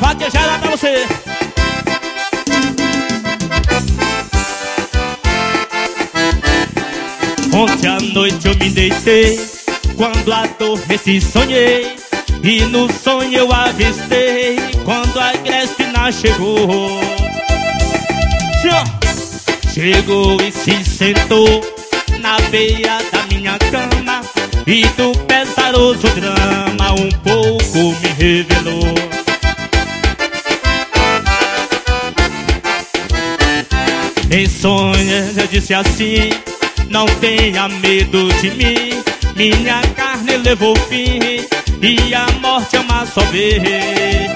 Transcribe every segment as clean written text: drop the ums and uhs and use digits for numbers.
vaquejada pra você. Ontem à noite eu me deitei, quando adormeci sonhei, e no sonho eu avistei quando a Cristina chegou. Chegou e se sentou na beira da minha cama, e do pesaroso drama um pouco me revelou. Em sonhos eu disse assim: não tenha medo de mim, minha carne levou fim, e a morte é uma só vez.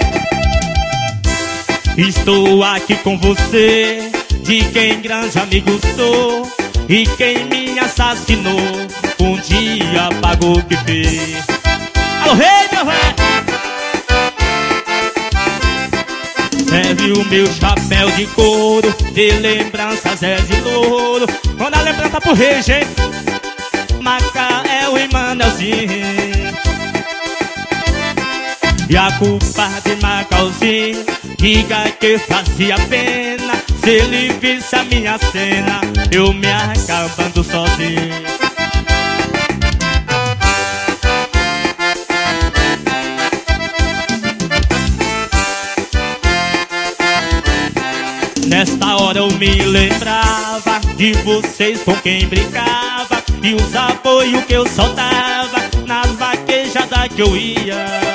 Estou aqui com você, de quem grande amigo sou, e quem me assassinou um dia pagou o que fez. Alô, rei, meu rei! Serve o meu chapéu de couro, de lembranças é de louro. Quando a lembrança pro rei, gente, Macael e Manelzinho. E a culpa de Macauzinho, diga que fazia pena, se ele visse a minha cena, eu me acabando sozinho. Nesta hora eu me lembrava de vocês com quem brincava, e os apoios que eu soltava nas vaquejadas que eu ia.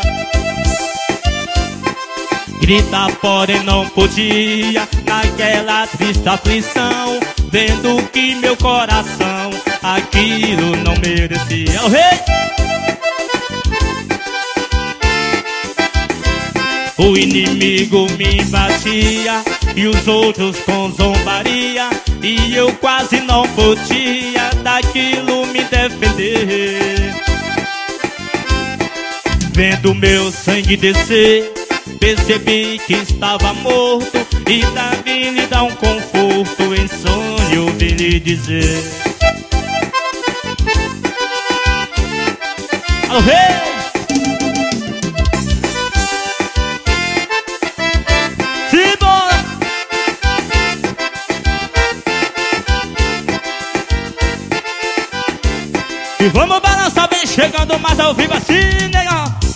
Gritar porém não podia, naquela triste aflição, vendo que meu coração aquilo não merecia. O rei! O inimigo me batia, e os outros com zombaria, e eu quase não podia daquilo me defender. Vendo meu sangue descer, percebi que estava morto, e Davi lhe dá um conforto, em sonho eu vim lhe dizer. Alô, rei! Simbora! E vamos balançar bem, chegando mais ao vivo assim, negão.